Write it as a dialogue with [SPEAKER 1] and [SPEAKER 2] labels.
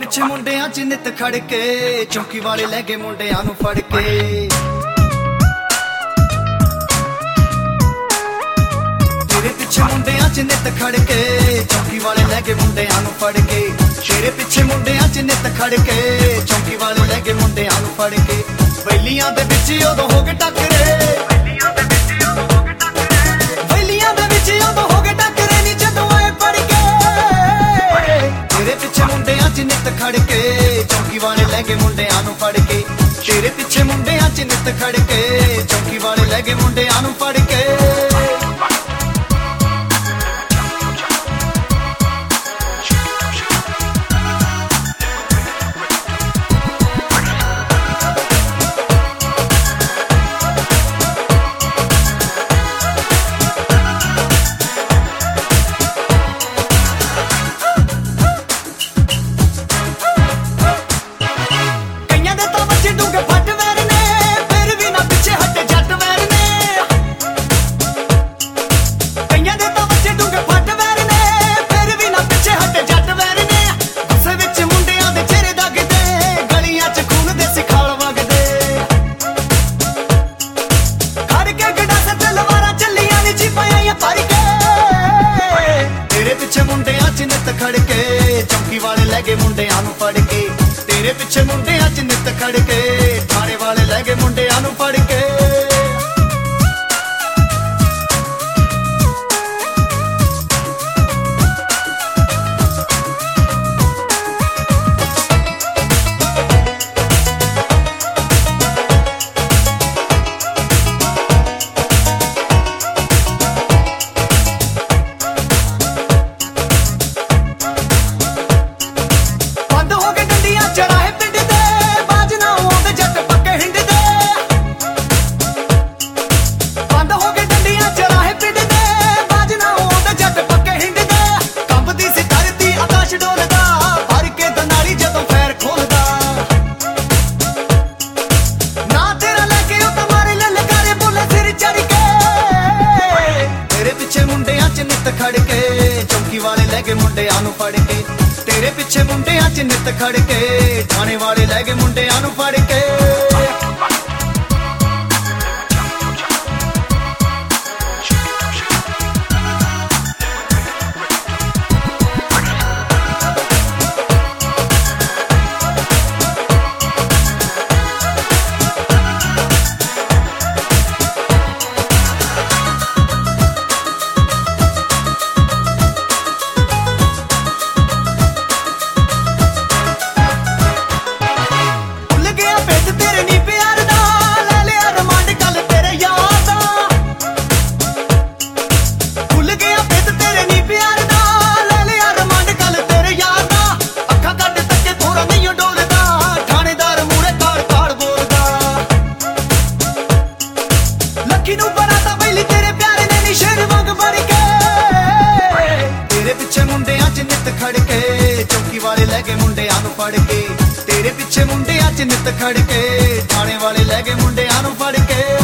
[SPEAKER 1] ਪਿੱਛੇ ਮੁੰਡਿਆਂ ਚ ਨਿੱਤ ਖੜ ਕੇ ਚੌਂਕੀ ਵਾਲੇ ਲੈ ਗਏ ਮੁੰਡਿਆਂ ਨੂੰ ਫੜ ਕੇ। ਤੇਰੇ ਪਿੱਛੇ ਮੁੰਡਿਆਂ ਚ ਨਿੱਤ ਖੜ ਕੇ ਚੌਂਕੀ ਵਾਲੇ ਲੈ ਗਏ ਮੁੰਡਿਆਂ ਨੂੰ ਫੜ ਕੇ। ਤੇਰੇ ਪਿੱਛੇ ਮੁੰਡਿਆਂ ਚ ਨਿੱਤ ਖੜ ਕੇ ਚੌਂਕੀ ਵਾਲੇ ਲੈ ਗਏ ਮੁੰਡਿਆਂ ਨੂੰ ਫੜ ਕੇ। ਬੈਲੀਆਂ ਦੇ ਵਿੱਚ ਉਦੋਂ ਹੋ ਗਏ ਟੱਕਰੇ, ਬੈਲੀਆਂ ਦੇ ਵਿੱਚ ਉਦੋਂ ਹੋ ਗਏ ਟੱਕਰੇ ਨੀ ਜਦੋਂ ਆਏ ਪੜ ਕੇ। ਤੇਰੇ ਪਿੱਛੇ ਮੁੰਡਿਆਂ ਚ ਨਿੱਤ ਖੜ ਕੇ ਚੌਂਕੀ ਵਾਲੇ ਲੈ ਗਏ ਮੁੰਡਿਆਂ ਨੂੰ ਫੜ ਕੇ। ਤੇਰੇ ਪਿੱਛੇ ਮੁੰਡਿਆਂ ਚ ਨਿੱਤ ਖੜ ਕੇ ਚੌਂਕੀ ਵਾਲੇ ਲੈ ਗਏ ਮੁੰਡਿਆਂ ਨੂੰ ਫੜ ਕੇ। ਖੜ ਕੇ ਚੌਂਕੀ ਵਾਲੇ ਲੈ ਗਏ ਮੁੰਡਿਆਂ ਨੂੰ ਫੜ ਕੇ। ਤੇਰੇ ਪਿੱਛੇ ਮੁੰਡਿਆਂ ਚ ਨਿੱਤ ਖੜ ਕੇ ਥਾਣੇ ਵਾਲੇ ਲੈ ਗਏ ਮੁੰਡਿਆਂ ਨੂੰ ਫੜ ਕੇ। ਖੜ ਕੇ ਚੌਂਕੀ ਵਾਲੇ ਲੈ ਗਏ ਮੁੰਡਿਆਂ ਨੂੰ ਫੜ ਕੇ। ਤੇਰੇ ਪਿੱਛੇ ਮੁੰਡਿਆਂ ਚ ਨਿੱਤ ਖੜ ਕੇ ਥਾਣੇ ਵਾਲੇ ਲੈ ਗਏ ਮੁੰਡਿਆਂ ਨੂੰ ਫੜ ਕੇ। ਖੜ ਕੇ ਚੌਂਕੀ ਵਾਲੇ ਲੈ ਗਏ ਮੁੰਡਿਆਂ ਨੂੰ ਫੜ ਕੇ। ਤੇਰੇ ਪਿੱਛੇ ਮੁੰਡਿਆਂ ਚ ਨਿੱਤ ਖੜ ਕੇ ਥਾਣੇ ਵਾਲੇ ਲੈ ਗਏ ਮੁੰਡਿਆਂ ਨੂੰ ਫੜ ਕੇ।